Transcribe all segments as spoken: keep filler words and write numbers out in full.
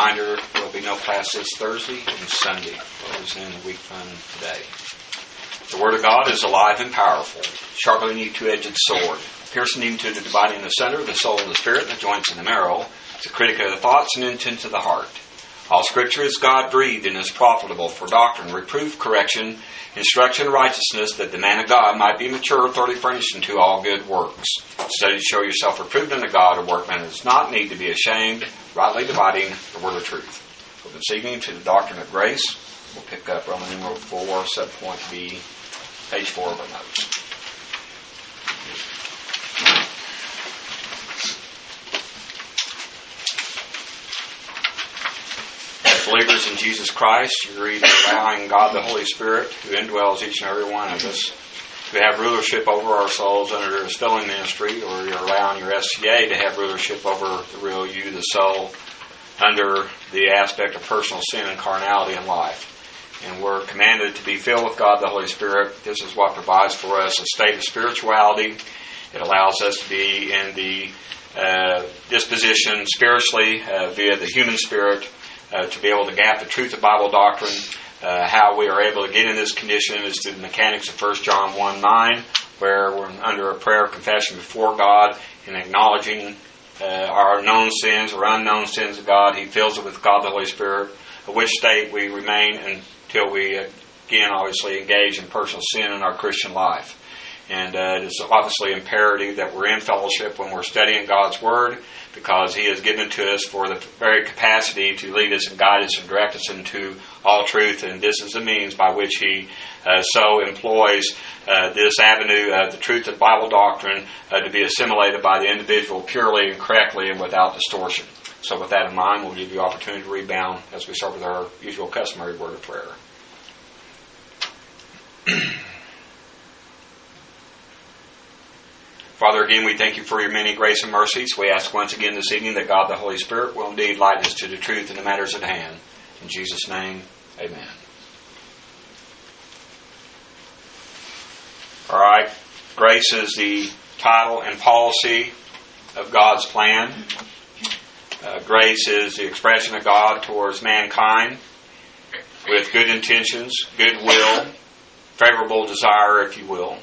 reminder, there will be no class this Thursday and Sunday. Those in the week fund today. The Word of God is alive and powerful, sharper than any two-edged sword, piercing into the dividing the center, the soul and the spirit, the joints and the marrow. It's a critic of the thoughts and intent of the heart. All Scripture is God-breathed and is profitable for doctrine, reproof, correction, instruction, righteousness, that the man of God might be mature, thoroughly furnished unto all good works. Study to show yourself approved unto God, a workman that does not need to be ashamed, rightly dividing the word of truth. We'll this evening to the doctrine of grace. We'll pick up Roman numeral four, subpoint B, page four of our notes. Believers in Jesus Christ, you're either allowing God the Holy Spirit, who indwells each and every one of us, to have rulership over our souls under His filling ministry, or you're allowing your S C A to have rulership over the real you, the soul, under the aspect of personal sin and carnality in life. And we're commanded to be filled with God the Holy Spirit. This is what provides for us a state of spirituality. It allows us to be in the uh, disposition spiritually uh, via the human spirit, Uh, to be able to gap the truth of Bible doctrine. Uh, how we are able to get in this condition is through the mechanics of First John one nine, where we're under a prayer of confession before God and acknowledging uh, our known sins or unknown sins of God. He fills it with God the Holy Spirit, of which state we remain until we again obviously engage in personal sin in our Christian life. And uh, it is obviously imperative that we're in fellowship when we're studying God's Word, because He has given to us for the very capacity to lead us and guide us and direct us into all truth. And this is the means by which He uh, so employs uh, this avenue of the truth of Bible doctrine uh, to be assimilated by the individual purely and correctly and without distortion. So with that in mind, we'll give you opportunity to rebound as we start with our usual customary word of prayer. Father, again, we thank You for Your many grace and mercies. We ask once again this evening that God the Holy Spirit will indeed light us to the truth in the matters at hand. In Jesus' name, amen. All right. Grace is the title and policy of God's plan. Uh, grace is the expression of God towards mankind with good intentions, goodwill, favorable desire, if you will.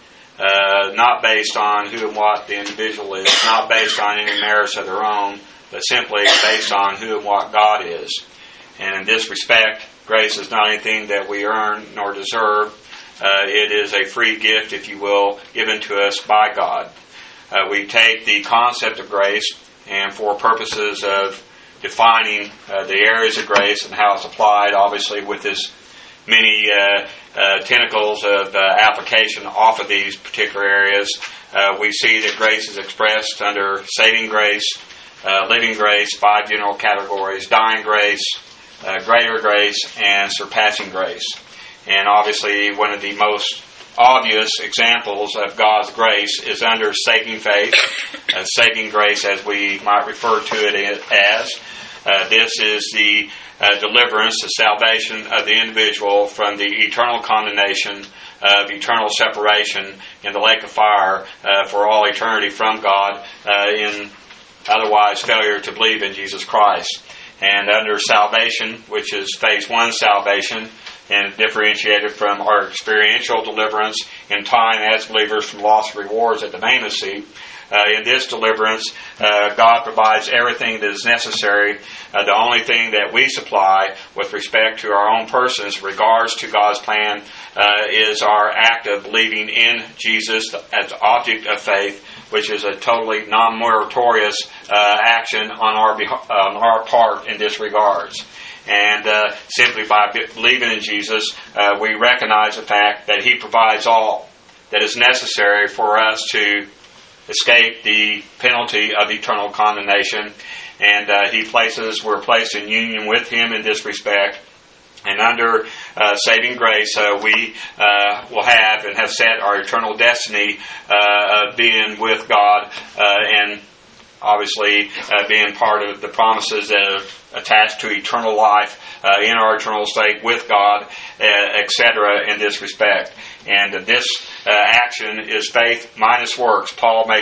Uh, not based on who and what the individual is, not based on any merits of their own, but simply based on who and what God is. And in this respect, grace is not anything that we earn nor deserve. Uh, it is a free gift, if you will, given to us by God. Uh, we take the concept of grace, and for purposes of defining uh, the areas of grace and how it's applied, obviously with this many uh, uh, tentacles of uh, application off of these particular areas. Uh, we see that grace is expressed under saving grace, uh, living grace, five general categories, dying grace, uh, greater grace, and surpassing grace. And obviously one of the most obvious examples of God's grace is under saving faith, uh, saving grace as we might refer to it as. Uh, this is the uh, deliverance, the salvation of the individual from the eternal condemnation of eternal separation in the lake of fire uh, for all eternity from God uh, in otherwise failure to believe in Jesus Christ. And under salvation, which is phase one salvation, and differentiated from our experiential deliverance in time as believers from lost rewards at the Bema seat. Uh, in this deliverance, uh, God provides everything that is necessary. Uh, the only thing that we supply with respect to our own persons, in regards to God's plan, uh, is our act of believing in Jesus as the object of faith, which is a totally non-meritorious uh, action on our beha- on our part in this regards. And uh, simply by believing in Jesus, uh, we recognize the fact that He provides all that is necessary for us to escape the penalty of eternal condemnation. And uh, He places, we're placed in union with Him in this respect. And under uh, saving grace, uh, we uh, will have and have set our eternal destiny uh, of being with God uh, and obviously uh, being part of the promises that are attached to eternal life uh, in our eternal state with God, uh, et cetera in this respect. And uh, this uh, action is faith minus works. Paul makes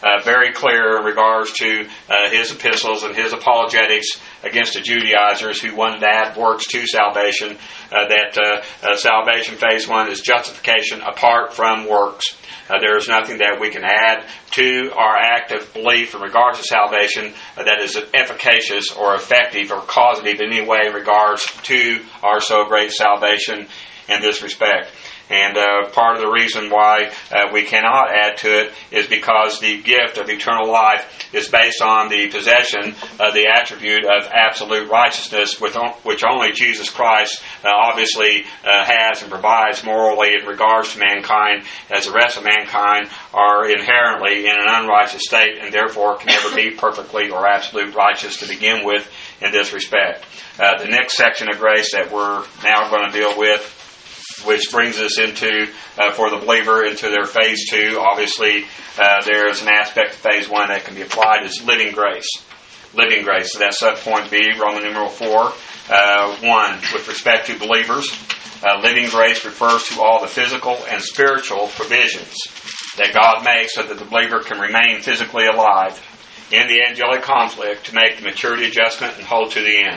uh, very clear in regards to uh, his epistles and his apologetics against the Judaizers who wanted to add works to salvation, uh, that uh, uh, salvation phase one is justification apart from works. Uh, there is nothing that we can add to our act of belief in regards to salvation uh, that is efficacious or effective or causative in any way in regards to our so great salvation in this respect. And uh, part of the reason why uh, we cannot add to it is because the gift of eternal life is based on the possession of the attribute of absolute righteousness, with on, which only Jesus Christ uh, obviously uh, has and provides morally in regards to mankind, as the rest of mankind are inherently in an unrighteous state and therefore can never be perfectly or absolute righteous to begin with in this respect. Uh, the next section of grace that we're now going to deal with, which brings us into, uh, for the believer, into their phase two. Obviously, uh, there is an aspect of phase one that can be applied as living grace. Living grace. So that's subpoint B, Roman numeral four. Uh, one, with respect to believers, uh, living grace refers to all the physical and spiritual provisions that God makes so that the believer can remain physically alive in the angelic conflict to make the maturity adjustment and hold to the end.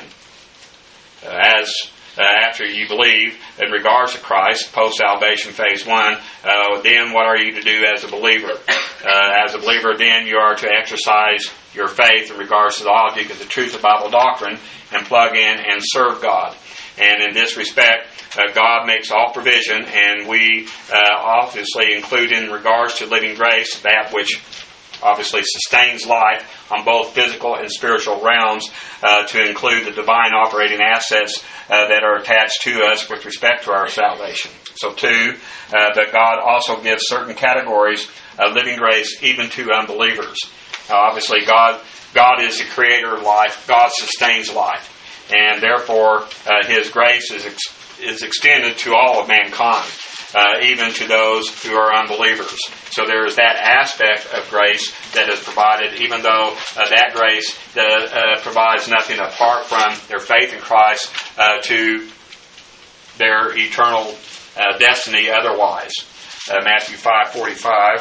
Uh, as Uh, after you believe in regards to Christ, post-salvation phase one, uh, then what are you to do as a believer? Uh, as a believer, then you are to exercise your faith in regards to the object of the truth of Bible doctrine and plug in and serve God. And in this respect, uh, God makes all provision, and we uh, obviously include in regards to living grace that which obviously sustains life on both physical and spiritual realms, uh, to include the divine operating assets uh, that are attached to us with respect to our salvation. So two, uh, that God also gives certain categories of living grace even to unbelievers. Now, obviously, God God is the creator of life. God sustains life. And therefore, uh, His grace is ex- is extended to all of mankind. Uh, even to those who are unbelievers. So there is that aspect of grace that is provided, even though uh, that grace uh, uh, provides nothing apart from their faith in Christ uh, to their eternal uh, destiny otherwise. Uh, Matthew five forty-five.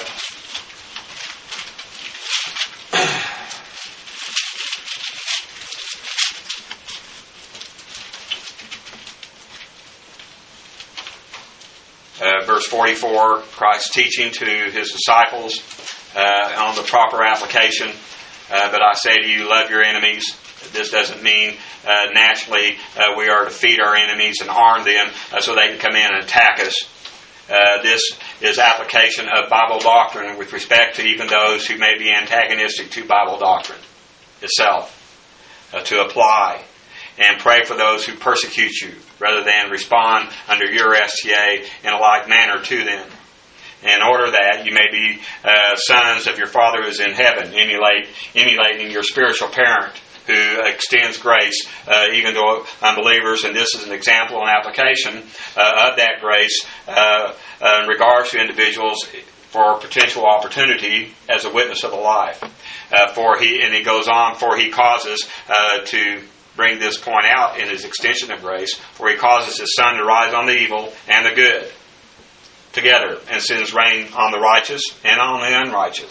Uh, verse forty-four, Christ's teaching to His disciples uh, on the proper application. Uh, but I say to you, love your enemies. This doesn't mean uh, naturally uh, we are to feed our enemies and arm them uh, so they can come in and attack us. Uh, this is application of Bible doctrine with respect to even those who may be antagonistic to Bible doctrine itself. Uh, to apply and pray for those who persecute you, rather than respond under your S T A in a like manner to them. In order that you may be uh, sons of your Father who is in heaven, emulate, emulating your spiritual parent who extends grace uh, even to unbelievers. And this is an example and application uh, of that grace uh, uh, in regards to individuals for potential opportunity as a witness of the life. Uh, for he and he goes on, for he causes uh, to bring this point out in his extension of grace, for he causes his sun to rise on the evil and the good together, and sends rain on the righteous and on the unrighteous.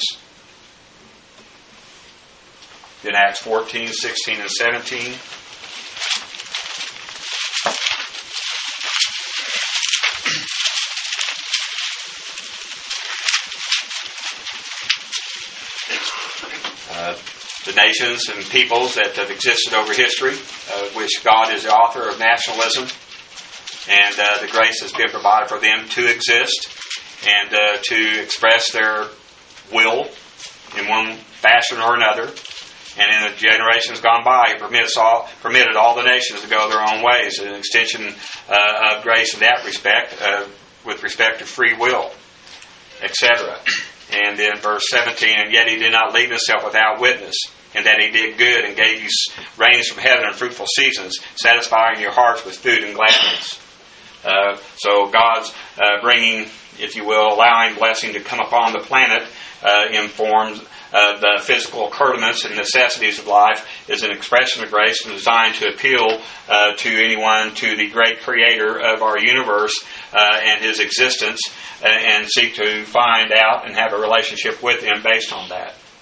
In Acts fourteen, sixteen, and seventeen. Uh, the nations and peoples that have existed over history, uh, which God is the author of nationalism, and uh, the grace has been provided for them to exist and uh, to express their will in one fashion or another. And in the generations gone by, He permits all, permitted all the nations to go their own ways, an extension uh, of grace in that respect, uh, with respect to free will, et cetera. And then verse seventeen, and yet He did not leave Himself without witness, and that He did good and gave you rains from heaven and fruitful seasons, satisfying your hearts with food and gladness. Uh, so God's uh, bringing, if you will, allowing blessing to come upon the planet uh, in forms of the physical accoutrements and necessities of life is an expression of grace and designed to appeal uh, to anyone, to the great creator of our universe uh, and His existence, uh, and seek to find out and have a relationship with Him based on that.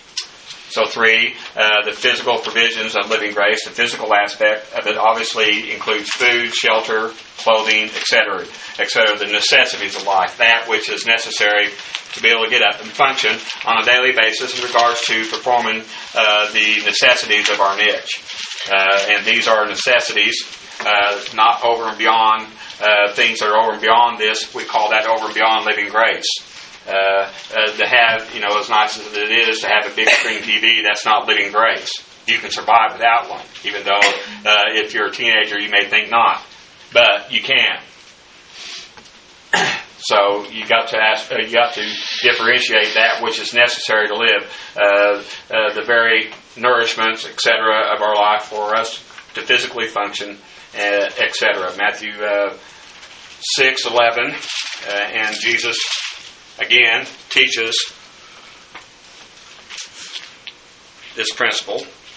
So three, uh, the physical provisions of living grace. The physical aspect of it obviously includes food, shelter, clothing, et cetera, et cetera. The necessities of life, that which is necessary to be able to get up and function on a daily basis in regards to performing uh, the necessities of our niche. Uh, and these are necessities, uh, not over and beyond uh, things that are over and beyond this. We call that over and beyond living grace. Uh, uh, to have, you know, as nice as it is to have a big screen T V, that's not living grace. You can survive without one, even though uh, if you're a teenager, you may think not. But you can. So you got to ask, uh, you got to differentiate that which is necessary to live, uh, uh, the very nourishments, et cetera, of our life for us to physically function, uh, et cetera. Matthew uh, six eleven, uh, and Jesus again teaches this principle.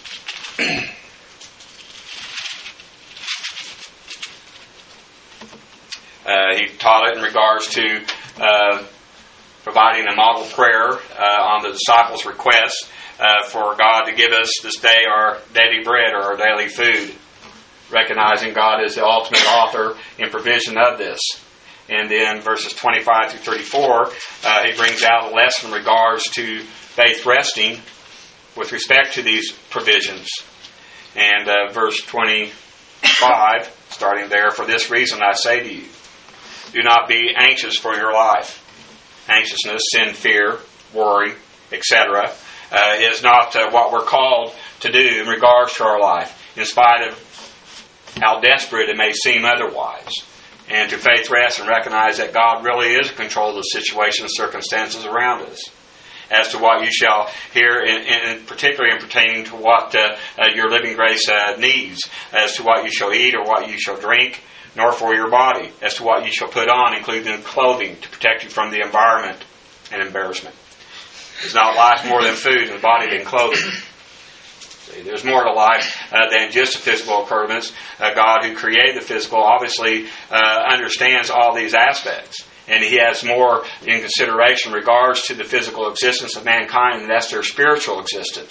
Uh, he taught it in regards to uh, providing a model prayer uh, on the disciples' request uh, for God to give us this day our daily bread or our daily food, recognizing God is the ultimate author and provision of this. And then verses twenty-five through thirty-four, uh, he brings out a lesson in regards to faith resting with respect to these provisions. And uh, verse twenty-five, starting there, for this reason I say to you, do not be anxious for your life. Anxiousness, sin, fear, worry, et cetera, uh, is not uh, what we're called to do in regards to our life, in spite of how desperate it may seem otherwise. And to faith rest and recognize that God really is in control of the situations and circumstances around us. As to what you shall hear, in, in, particularly in pertaining to what uh, uh, your living grace uh, needs, as to what you shall eat or what you shall drink, nor for your body, as to what you shall put on, including clothing, to protect you from the environment and embarrassment. Is not life more than food, and the body than clothing? See, there's more to life uh, than just a physical occurrence. Uh, God, who created the physical, obviously uh, understands all these aspects. And He has more in consideration in regards to the physical existence of mankind, and that's their spiritual existence.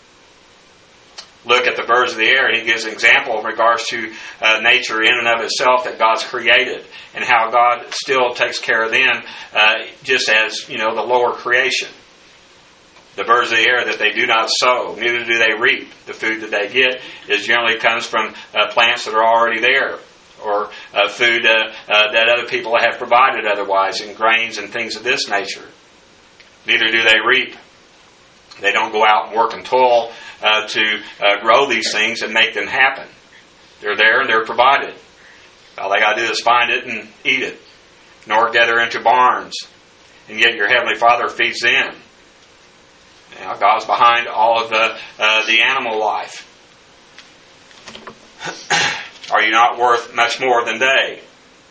Look at the birds of the air, and he gives an example in regards to uh, nature in and of itself that God's created, and how God still takes care of them, uh, just as, you know, the lower creation. The birds of the air, that they do not sow, neither do they reap. The food that they get is generally comes from uh, plants that are already there, or uh, food uh, uh, that other people have provided otherwise, and grains and things of this nature. Neither do they reap. They don't go out and work and toil uh, to uh, grow these things and make them happen. They're there and they're provided. All they got to do is find it and eat it. Nor gather into barns. And yet your Heavenly Father feeds them. You know, God's behind all of the, uh, the animal life. Are you not worth much more than they?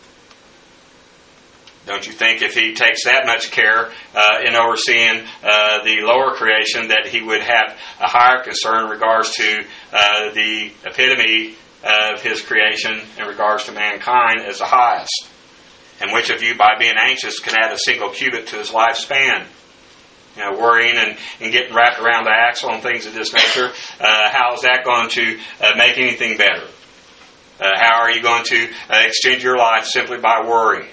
Don't you think if He takes that much care uh, in overseeing uh, the lower creation, that He would have a higher concern in regards to uh, the epitome of His creation in regards to mankind as the highest? And which of you, by being anxious, can add a single cubit to his lifespan? You know, worrying and, and getting wrapped around the axle and things of this nature, uh, how is that going to uh, make anything better? Uh, how are you going to uh, extend your life simply by worrying?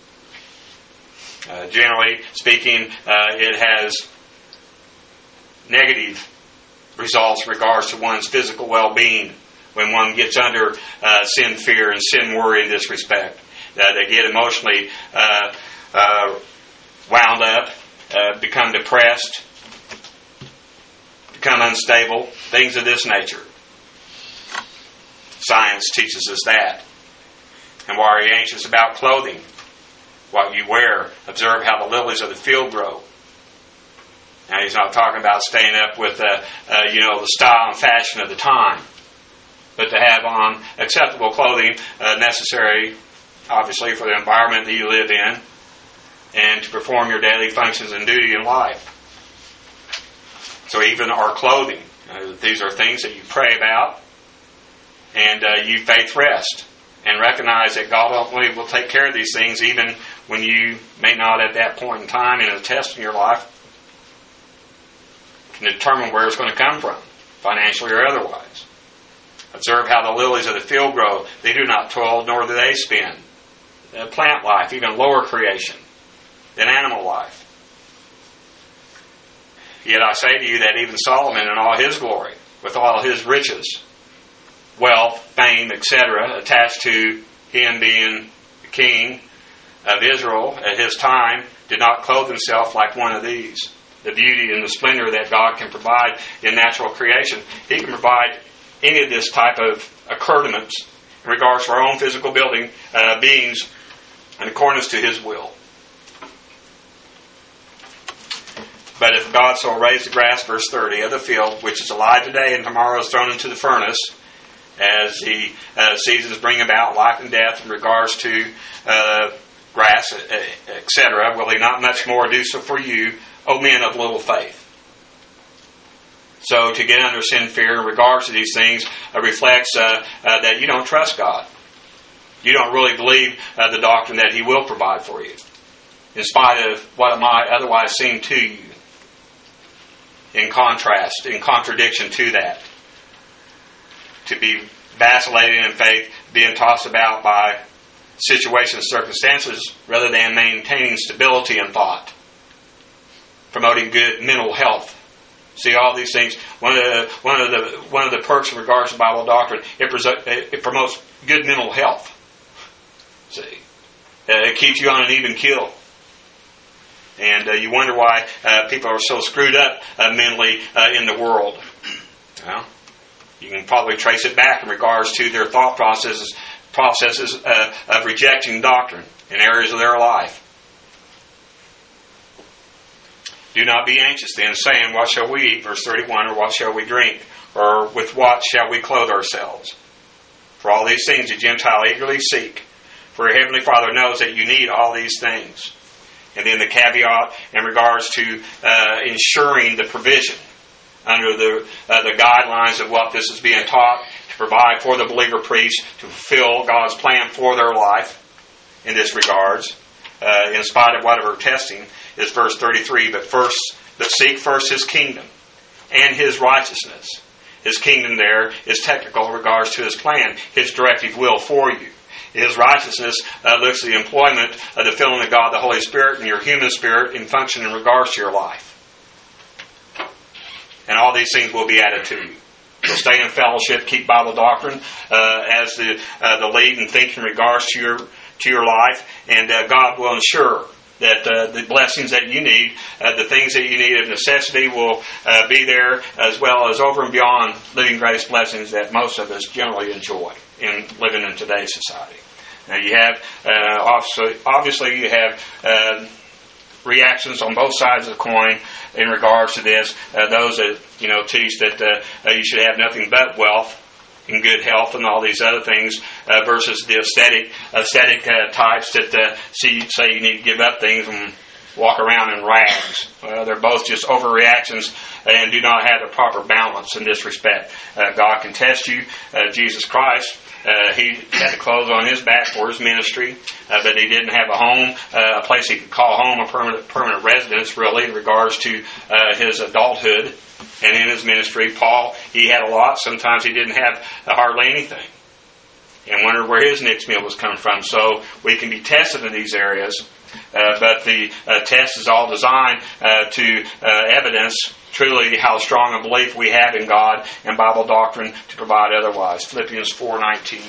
Uh, generally speaking, uh, it has negative results in regards to one's physical well-being when one gets under uh, sin fear and sin worry in this respect. Uh, they get emotionally uh, uh, wound up, uh, become depressed, become unstable, things of this nature. Science teaches us that. And why are you anxious about clothing? What you wear. Observe how the lilies of the field grow. Now, he's not talking about staying up with, uh, uh, you know, the style and fashion of the time, but to have on acceptable clothing uh, necessary, obviously, for the environment that you live in, and to perform your daily functions and duty in life. So even our clothing, uh, these are things that you pray about, and uh, you faith rest. And recognize that God ultimately will take care of these things, even when you may not at that point in time in a test in your life can determine where it's going to come from, financially or otherwise. Observe how the lilies of the field grow. They do not toil, nor do they spin. Uh, plant life, even lower creation than animal life. Yet I say to you that even Solomon in all his glory, with all his riches, wealth, fame, et cetera, attached to him being the king of Israel at his time, did not clothe himself like one of these. The beauty and the splendor that God can provide in natural creation, He can provide any of this type of accoutrements in regards to our own physical building uh, beings in accordance to His will. But if God so raised the grass, verse thirty, of the field, which is alive today and tomorrow is thrown into the furnace, as the uh, seasons bring about life and death in regards to uh, grass, et cetera, will He not much more do so for you, O men of little faith? So to get under sin fear in regards to these things uh, reflects uh, uh, that you don't trust God. You don't really believe uh, the doctrine that He will provide for you, in spite of what it might otherwise seem to you. In contrast, in contradiction to that, to be vacillating in faith, being tossed about by situations, circumstances, rather than maintaining stability in thought, promoting good mental health. See, all these things. One of the one of the one of the perks in regards to Bible doctrine, it, pres- it promotes good mental health. See, uh, it keeps you on an even keel. And uh, you wonder why uh, people are so screwed up uh, mentally uh, in the world. Well, you can probably trace it back in regards to their thought processes, processes uh, of rejecting doctrine in areas of their life. Do not be anxious then, saying, what shall we eat? Verse thirty-one, or what shall we drink? Or with what shall we clothe ourselves? For all these things the Gentile eagerly seek. For your heavenly Father knows that you need all these things. And then the caveat in regards to uh, ensuring the provision under the uh, the guidelines of what this is being taught to provide for the believer priest to fulfill God's plan for their life in this regards, uh, in spite of whatever testing, is verse thirty-three. But first, but seek first His kingdom and His righteousness. His kingdom there is technical in regards to His plan, His directive will for you. His righteousness uh, looks at the employment of the filling of God, the Holy Spirit, and your human spirit in function in regards to your life. And all these things will be added to you. So stay in fellowship, keep Bible doctrine uh, as the uh, the lead and think in regards to your to your life, and uh, God will ensure that uh, the blessings that you need, uh, the things that you need of necessity will uh, be there, as well as over and beyond living grace blessings that most of us generally enjoy in living in today's society. Now you have, uh, obviously, obviously you have uh, reactions on both sides of the coin in regards to this. Uh, those that, you know, teach that uh, you should have nothing but wealth and good health and all these other things, uh, versus the aesthetic aesthetic uh, types that uh, see, say you need to give up things and walk around in rags. Well, they're both just overreactions and do not have the proper balance in this respect. Uh, God can test you. Uh, Jesus Christ, uh, He had the clothes on His back for His ministry, uh, but He didn't have a home, uh, a place He could call home, a permanent permanent residence, really, in regards to uh, His adulthood. And in His ministry, Paul, he had a lot. Sometimes he didn't have uh, hardly anything. And wondered where his next meal was coming from. So we can be tested in these areas. Uh, but the uh, test is all designed uh, to uh, evidence truly how strong a belief we have in God and Bible doctrine to provide otherwise. Philippians four nineteen.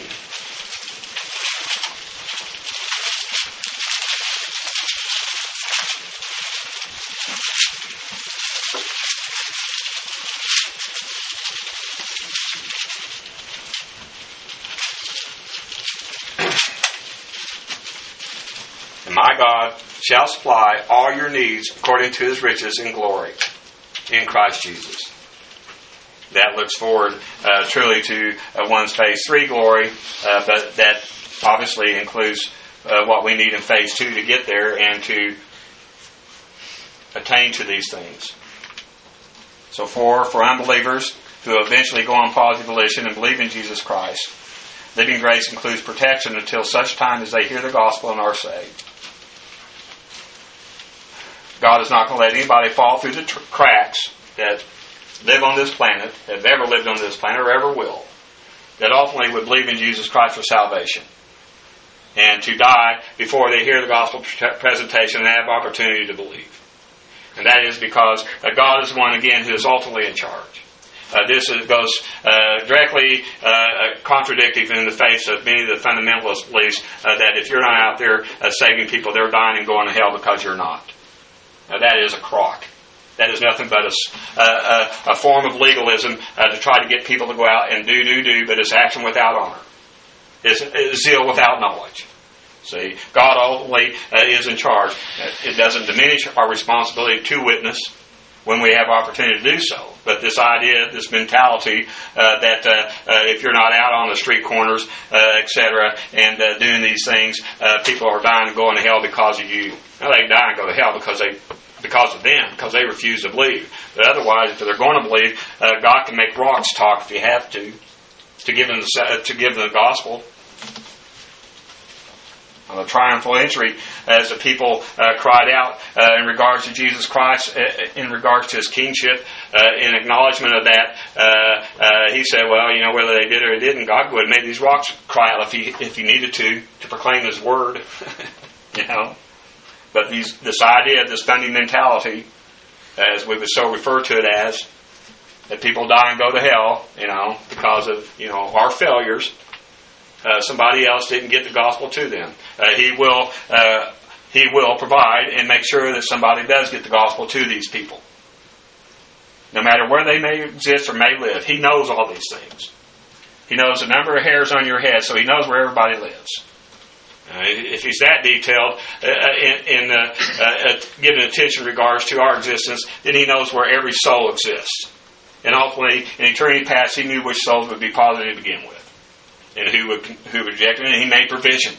My God shall supply all your needs according to His riches in glory in Christ Jesus. That looks forward uh, truly to uh, one's phase three glory, uh, but that obviously includes uh, what we need in phase two to get there and to attain to these things. So for, for unbelievers who eventually go on positive volition and believe in Jesus Christ, living grace includes protection until such time as they hear the gospel and are saved. God is not going to let anybody fall through the tr- cracks that live on this planet, have ever lived on this planet, or ever will, that ultimately would believe in Jesus Christ for salvation, and to die before they hear the gospel presentation and have opportunity to believe. And that is because uh, God is the one, again, who is ultimately in charge. Uh, this is, goes uh, directly uh, contradictory in the face of many of the fundamentalist beliefs uh, that if you're not out there uh, saving people, they're dying and going to hell because you're not. Now, that is a crock. That is nothing but a, a, a form of legalism uh, to try to get people to go out and do, do, do, but it's action without honor. It's, it's zeal without knowledge. See, God ultimately uh, is in charge. It doesn't diminish our responsibility to witness when we have opportunity to do so. But this idea, this mentality uh, that uh, uh, if you're not out on the street corners, uh, et cetera, and uh, doing these things, uh, people are dying and going to hell because of you. Now, they die and go to hell because they, because of them, because they refuse to believe. But otherwise, if they're going to believe, uh, God can make rocks talk if you have to, to give them the, to give them the gospel. On the triumphal entry, as the people uh, cried out uh, in regards to Jesus Christ, uh, in regards to His kingship, uh, in acknowledgement of that, uh, uh, He said, well, you know, whether they did or didn't, God would have made these rocks cry out if He, if he needed to, to proclaim His word. You know? But these, this idea, this Sunday mentality, as we would so refer to it as, that people die and go to hell, you know, because of, you know, our failures. Uh, somebody else didn't get the gospel to them. Uh, he will uh, He will provide and make sure that somebody does get the gospel to these people. No matter where they may exist or may live, He knows all these things. He knows the number of hairs on your head, so He knows where everybody lives. Uh, if He's that detailed uh, in, in uh, uh, giving attention in regards to our existence, then He knows where every soul exists. And ultimately, in eternity past, He knew which souls would be positive to begin with, and who would who would reject Him, and He made provision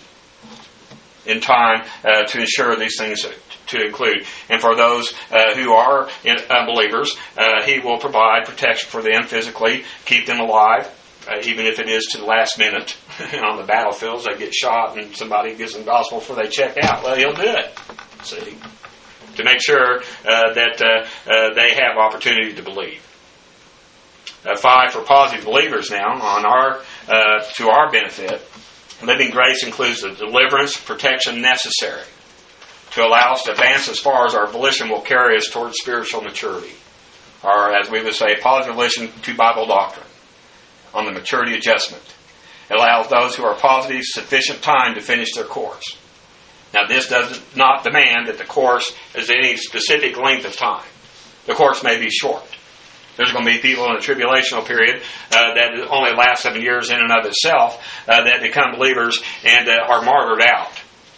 in time uh, to ensure these things to include. And for those uh, who are in, unbelievers, uh, He will provide protection for them physically, keep them alive, uh, even if it is to the last minute. On the battlefields, they get shot and somebody gives them gospel before they check out. Well, He'll do it. See? To make sure uh, that uh, uh, they have opportunity to believe. Uh, five, for positive believers now, on our uh, to our benefit, living grace includes the deliverance, protection necessary to allow us to advance as far as our volition will carry us towards spiritual maturity. Or, as we would say, positive volition to Bible doctrine on the maturity adjustment. It allows those who are positive sufficient time to finish their course. Now, this does not demand that the course is any specific length of time. The course may be short. There's going to be people in the tribulational period uh, that only lasts seven years in and of itself uh, that become believers and uh, are martyred out.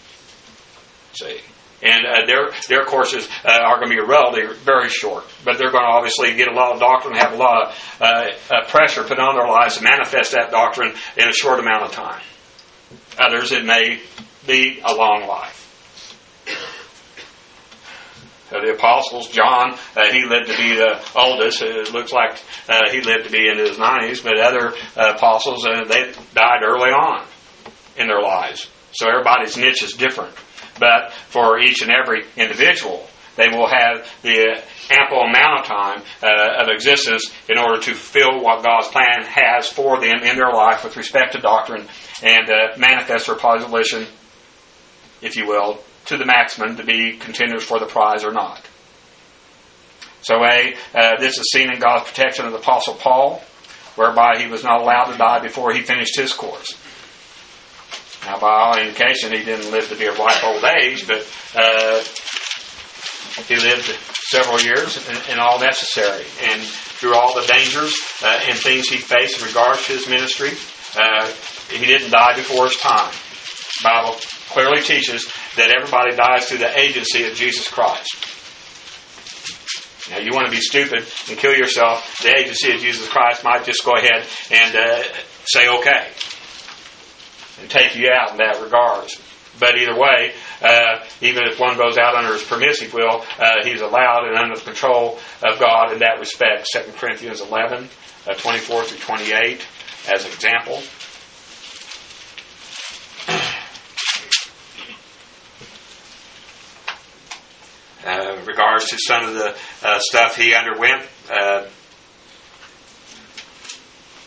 See, and uh, their their courses uh, are going to be relatively very short, but they're going to obviously get a lot of doctrine, have a lot of uh, uh, pressure put on their lives to manifest that doctrine in a short amount of time. Others, it may be a long life. Uh, the apostles, John, uh, he lived to be the oldest. It looks like uh, he lived to be in his nineties, but other uh, apostles, uh, they died early on in their lives. So everybody's niche is different. But for each and every individual, they will have the ample amount of time uh, of existence in order to fulfill what God's plan has for them in their life with respect to doctrine and uh, manifest their positive volition, if you will, to the maximum to be contenders for the prize or not. So A, uh, this is seen in God's protection of the Apostle Paul, whereby he was not allowed to die before he finished his course. Now, by all indication, he didn't live to be a ripe old age, but uh, he lived several years in, in all necessary. And through all the dangers uh, and things he faced in regards to his ministry, uh, he didn't die before his time. The Bible clearly teaches that everybody dies through the agency of Jesus Christ. Now, you want to be stupid and kill yourself, the agency of Jesus Christ might just go ahead and uh, say okay and take you out in that regards. But either way, uh, even if one goes out under his permissive will, uh, he's allowed and under the control of God in that respect. Second Corinthians eleven, uh, twenty-four through twenty-eight as an example. Uh, in regards to some of the uh, stuff he underwent, uh,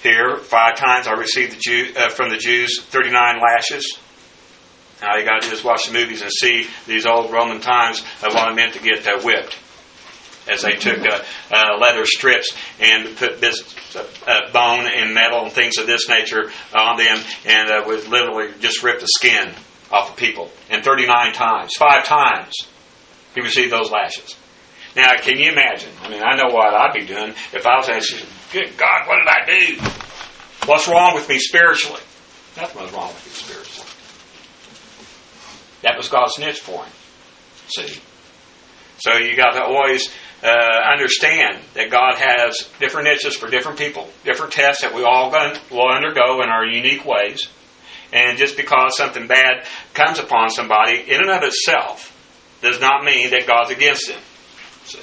Here, five times I received the Jew, uh, from the Jews thirty-nine lashes. Now you got to just watch the movies and see these old Roman times of what it meant to get uh, whipped. As they took uh, uh, leather strips and put this uh, uh, bone and metal and things of this nature on them, and uh, would literally just rip the skin off of people. And thirty-nine times, five times, he received those lashes. Now, can you imagine? I mean, I know what I'd be doing if I was asking, good God, what did I do? What's wrong with me spiritually? Nothing was wrong with you spiritually. That was God's niche for him. See? So you got to always uh, understand that God has different niches for different people, different tests that we all will undergo in our unique ways. And just because something bad comes upon somebody, in and of itself, does not mean that God's against him. See?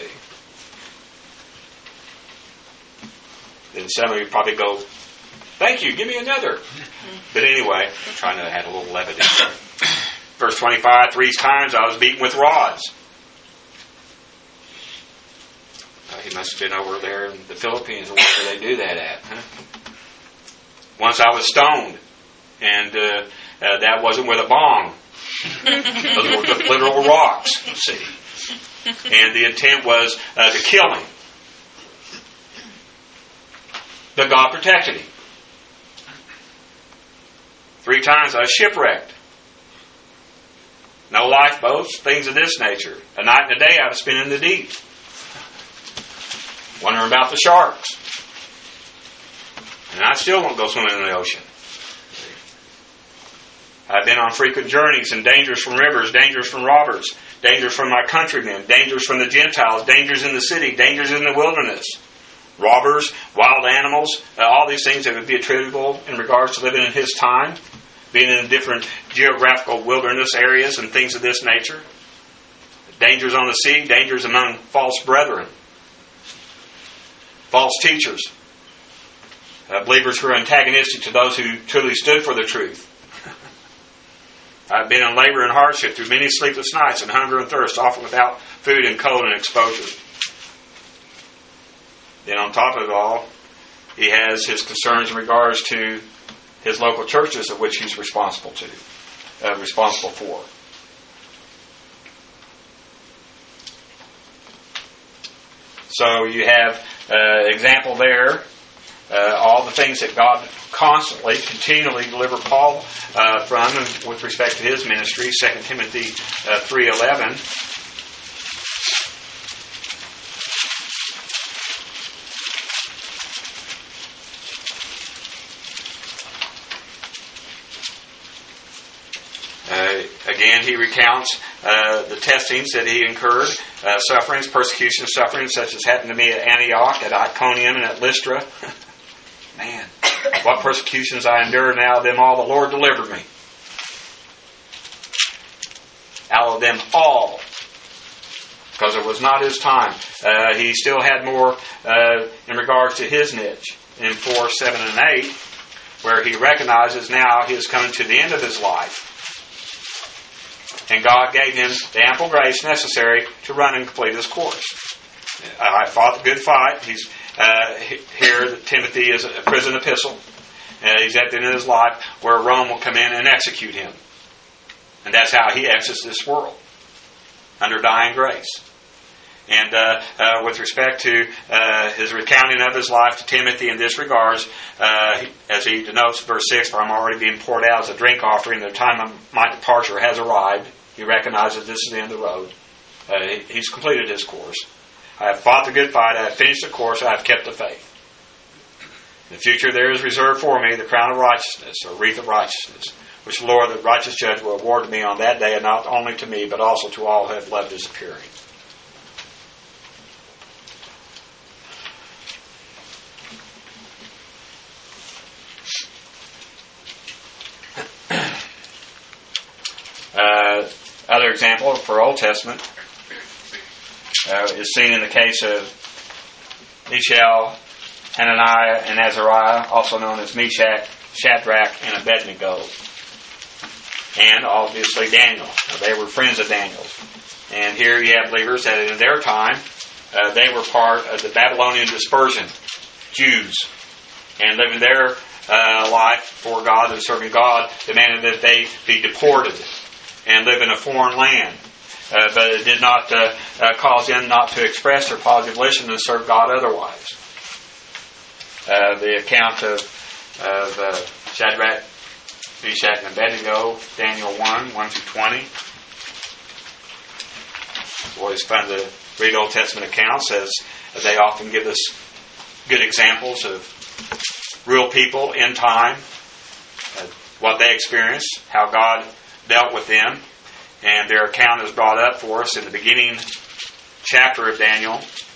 Then some of you probably go, thank you, give me another. But anyway, I'm trying to add a little levity. Verse twenty-five, three times I was beaten with rods. Uh, he must have been over there in the Philippines, or where they do that at. Huh? Once I was stoned, and uh, uh, that wasn't with a bong. Those were just literal rocks, you see. And the intent was uh, to kill him. But God protected him. Three times I was shipwrecked. No lifeboats, things of this nature. A night and a day I was spent in the deep. Wondering about the sharks. And I still won't go swimming in the ocean. I've been on frequent journeys and dangers from rivers, dangers from robbers, dangers from my countrymen, dangers from the Gentiles, dangers in the city, dangers in the wilderness. Robbers, wild animals, uh, all these things that would be attributable in regards to living in his time, being in different geographical wilderness areas and things of this nature. Dangers on the sea, dangers among false brethren, false teachers, uh, believers who are antagonistic to those who truly stood for the truth. I've been in labor and hardship through many sleepless nights and hunger and thirst, often without food and cold and exposure. Then on top of it all, he has his concerns in regards to his local churches, of which he's responsible to, uh, responsible for. So you have uh, example there, uh, all the things that God constantly, continually delivered Paul uh, from, and with respect to his ministry, Second Timothy uh, three eleven. Uh, again, he recounts uh, the testings that he incurred, uh, sufferings, persecution, sufferings, such as happened to me at Antioch, at Iconium, and at Lystra. Man, what persecutions I endured, and out of them all the Lord delivered me. Out of them all. Because it was not his time. Uh, he still had more uh, in regards to his niche in four, seven, and eight, where he recognizes now he is coming to the end of his life. And God gave him the ample grace necessary to run and complete his course. I fought the good fight. He's uh, here. Timothy is a prison epistle. Uh, he's at the end of his life, where Rome will come in and execute him. And that's how he exits this world, under dying grace. And uh, uh, with respect to uh, his recounting of his life to Timothy in this regards, uh, he, as he denotes verse six, for I'm already being poured out as a drink offering, the time of my departure has arrived. He recognizes this is the end of the road. Uh, he, he's completed his course. I have fought the good fight, I have finished the course, I have kept the faith. In the future there is reserved for me the crown of righteousness, or wreath of righteousness, which the Lord, the righteous judge, will award to me on that day, and not only to me, but also to all who have loved his appearing. Uh, other example for Old Testament uh, is seen in the case of Mishael, Hananiah, and Azariah, also known as Meshach, Shadrach, and Abednego. And obviously Daniel. They were friends of Daniel's. And here you have believers that in their time, uh, they were part of the Babylonian dispersion, Jews. and living their uh, life for God and serving God demanded that they be deported and live in a foreign land. Uh, but it did not uh, uh, cause them not to express their positive volition to serve God otherwise. Uh, the account of, of uh, Shadrach, Meshach, and Abednego, Daniel one, one through twenty. It's always fun to read Old Testament accounts, as they often give us good examples of real people in time, uh, what they experienced, how God dealt with them. And their account is brought up for us in the beginning chapter of Daniel.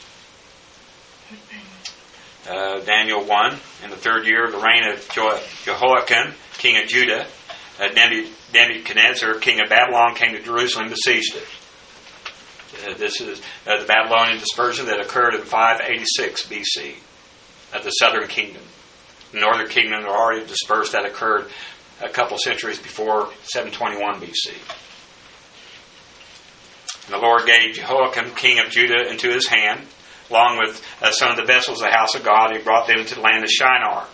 Uh, Daniel one, in the third year of the reign of Jehoiakim, king of Judah, uh, Nebuchadnezzar, king of Babylon, came to Jerusalem and besieged it. Uh, this is uh, the Babylonian dispersion that occurred in five eighty-six B C of the southern kingdom. The northern kingdom had already dispersed. That occurred a couple centuries before seven twenty-one B C. And the Lord gave Jehoiakim, king of Judah, into his hand, along with uh, some of the vessels of the house of God. He brought them to the land of Shinar,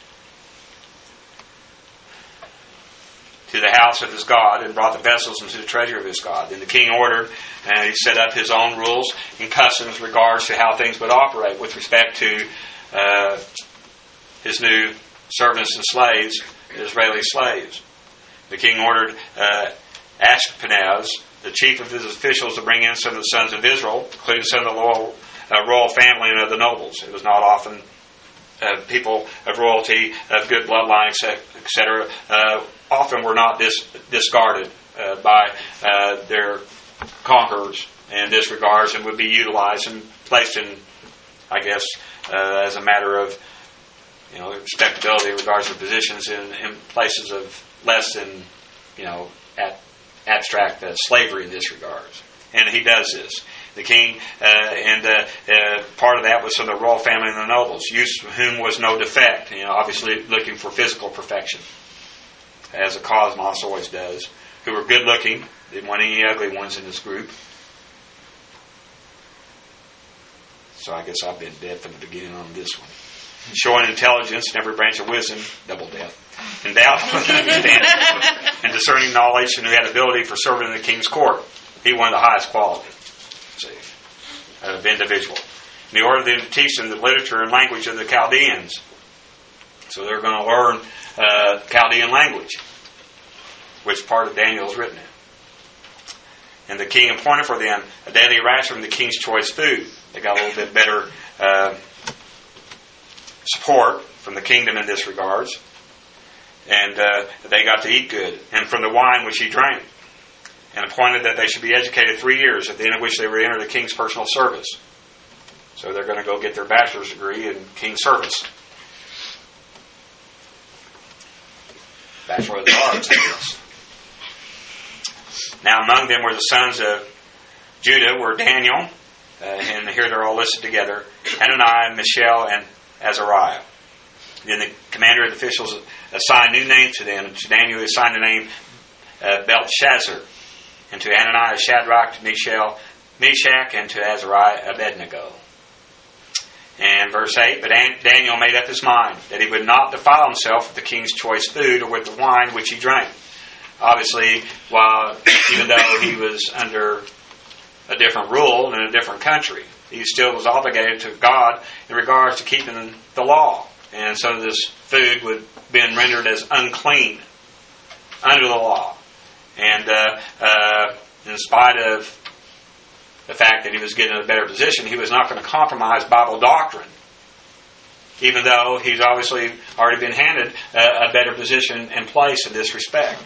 to the house of his God, and brought the vessels into the treasure of his God. Then the king ordered, and he set up his own rules and customs in regards to how things would operate with respect to uh, his new servants and slaves, the Israeli slaves. The king ordered uh, Ashpenaz, the chief of his officials, to bring in some of the sons of Israel, including some of the royal, uh, royal family and of the nobles. It was not often uh, people of royalty, of good bloodline, et cetera, uh, often were not dis- discarded uh, by uh, their conquerors and disregards, and would be utilized and placed in, I guess, uh, as a matter of, you know, respectability in regards to positions in, in places of less than, you know, at abstract uh, slavery in this regards. And he does this. The king, uh, and uh, uh, part of that was from the royal family and the nobles, use of whom was no defect, you know, obviously looking for physical perfection, as a cosmos always does, who were good looking, didn't want any ugly ones in this group. So I guess I've been dead from the beginning on this one. Showing intelligence in every branch of wisdom, double death, endowed with understanding and discerning knowledge, and who had ability for serving in the king's court. He wanted the highest quality, see, of individual. And he ordered them to teach them the literature and language of the Chaldeans. So they're going to learn uh, Chaldean language, which part of Daniel is written in. And the king appointed for them a daily ration from the king's choice food. They got a little bit better uh, support from the kingdom in this regards. And uh, they got to eat good. And from the wine which he drank. And appointed that they should be educated three years, at the end of which they would enter the king's personal service. So they're going to go get their bachelor's degree in king's service. Bachelor of the arts, I guess. Now among them were the sons of Judah, were Daniel, uh, and here they're all listed together, Hananiah, Mishael, and Azariah. Then the commander of the officials assigned new names to them. To Daniel he assigned the name uh, Belteshazzar, and to Hananiah Shadrach, to Mishael Meshach, and to Azariah Abednego. And verse eight, but Daniel made up his mind that he would not defile himself with the king's choice food or with the wine which he drank. Obviously, while even though he was under a different rule in a different country, he still was obligated to God in regards to keeping the law. And so this food would have been rendered as unclean under the law. And uh, uh, in spite of the fact that he was getting a better position, he was not going to compromise Bible doctrine, even though he's obviously already been handed a, a better position and place in this respect.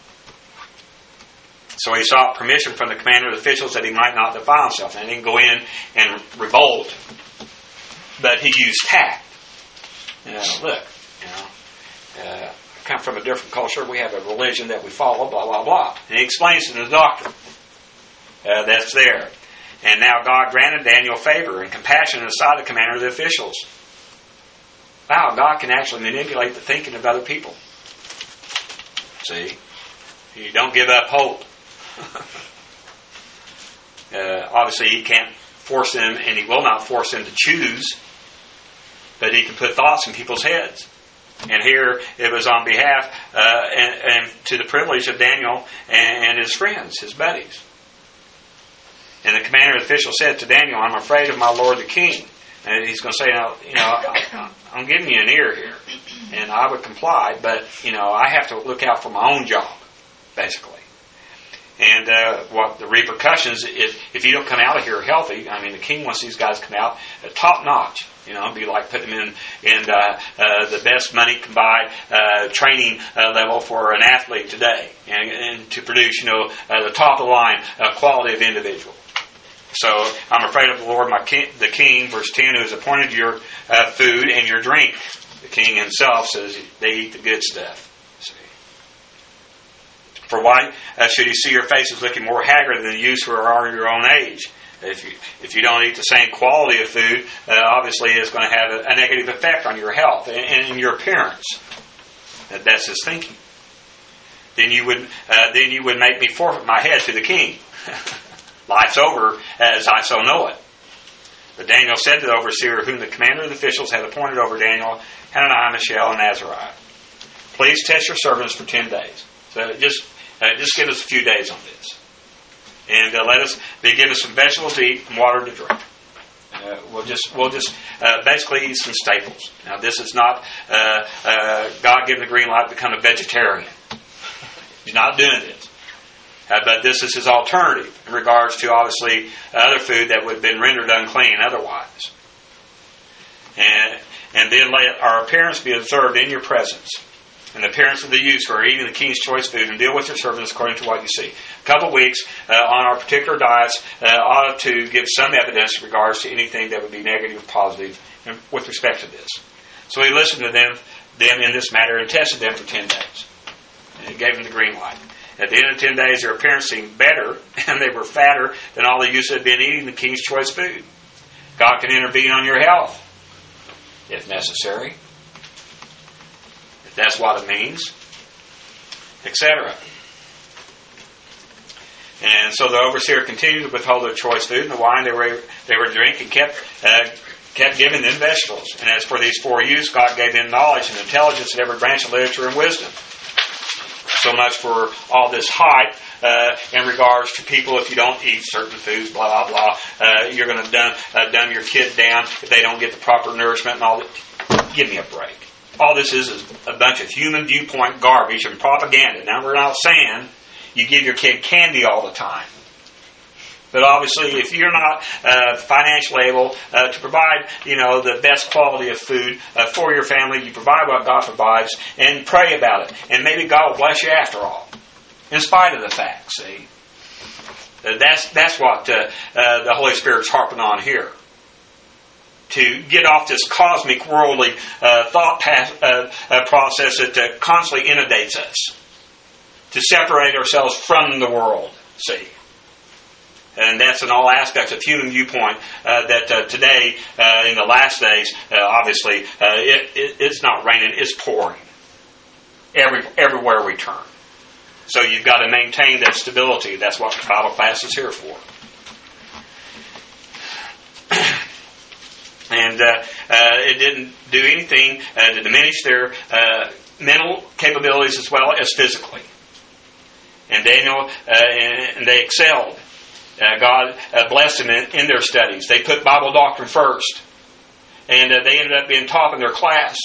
So he sought permission from the commander of the officials that he might not defile himself. And he didn't go in and revolt, but he used tact. You know, look, you know, uh, I come from a different culture. We have a religion that we follow, blah, blah, blah. And he explains in the doctrine uh, that's there. And now God granted Daniel favor and compassion in the sight of the commander of the officials. Wow, God can actually manipulate the thinking of other people. See? You don't give up hope. uh, obviously, he can't force them, and he will not force them to choose. But that he can put thoughts in people's heads. And here it was on behalf uh, and, and to the privilege of Daniel and, and his friends, his buddies. And the commander of the official said to Daniel, I'm afraid of my lord the king. And he's going to say, now, you know, I, I'm giving you an ear here. And I would comply, but, you know, I have to look out for my own job, basically. And uh, what the repercussions, if, if you don't come out of here healthy, I mean, the king wants these guys to come out uh, top notch. You know, it'd be like putting them in, in uh, uh, the best money can buy uh, training uh, level for an athlete today, and, and to produce, you know, uh, the top of the line uh, quality of individual. So I'm afraid of the Lord, my king, the king, verse ten, who has appointed your uh, food and your drink. The king himself says they eat the good stuff. For why uh, should he see your faces looking more haggard than the youths who are your own age? If you if you don't eat the same quality of food, uh, obviously it's going to have a, a negative effect on your health and, and your appearance. That, that's his thinking. Then you would uh, then you would make me forfeit my head to the king. Life's over as I so know it. But Daniel said to the overseer, whom the commander of the officials had appointed over Daniel, Hananiah, Mishael, and Azariah, please test your servants for ten days. So just uh, just give us a few days on this, and uh, let us they give us some vegetables to eat and water to drink. Uh, we'll just we'll just uh, basically eat some staples. Now this is not uh, uh, God giving the green light to become a vegetarian. He's not doing this, uh, but this is his alternative in regards to obviously other food that would have been rendered unclean otherwise. And and then let our appearance be observed in your presence, and the appearance of the youths who are eating the king's choice food, and deal with your servants according to what you see. A couple of weeks uh, on our particular diets uh, ought to give some evidence in regards to anything that would be negative or positive with respect to this. So he listened to them, them in this matter and tested them for ten days. And he gave them the green light. At the end of ten days, their appearance seemed better, and they were fatter than all the youths that had been eating the king's choice food. God can intervene on your health, if necessary. That's what it means, et cetera. And so the overseer continued to withhold their choice food and the wine they were they were drinking, kept uh, kept giving them vegetables. And as for these four youths, God gave them knowledge and intelligence in every branch of literature and wisdom. So much for all this hype uh, in regards to people. If you don't eat certain foods, blah blah blah, uh, you're going to dumb, uh, dumb your kid down if they don't get the proper nourishment and all that. Give me a break. All this is is a bunch of human viewpoint garbage and propaganda. Now, we're not saying you give your kid candy all the time. But obviously, if you're not uh, financially able uh, to provide, you know, the best quality of food uh, for your family, you provide what God provides and pray about it. And maybe God will bless you after all, in spite of the fact, see. Uh, that's, that's what uh, uh, the Holy Spirit's harping on here. To get off this cosmic, worldly uh, thought path, uh, uh, process that uh, constantly inundates us. To separate ourselves from the world, see. And that's in all aspects of human viewpoint uh, that uh, today, uh, in the last days, uh, obviously, uh, it, it, it's not raining, it's pouring. Every, everywhere we turn. So you've got to maintain that stability. That's what the Bible class is here for. And uh, uh, it didn't do anything uh, to diminish their uh, mental capabilities as well as physically. And Daniel, uh, and, and they excelled. Uh, God uh, blessed them in, in their studies. They put Bible doctrine first. And uh, they ended up being top in their class.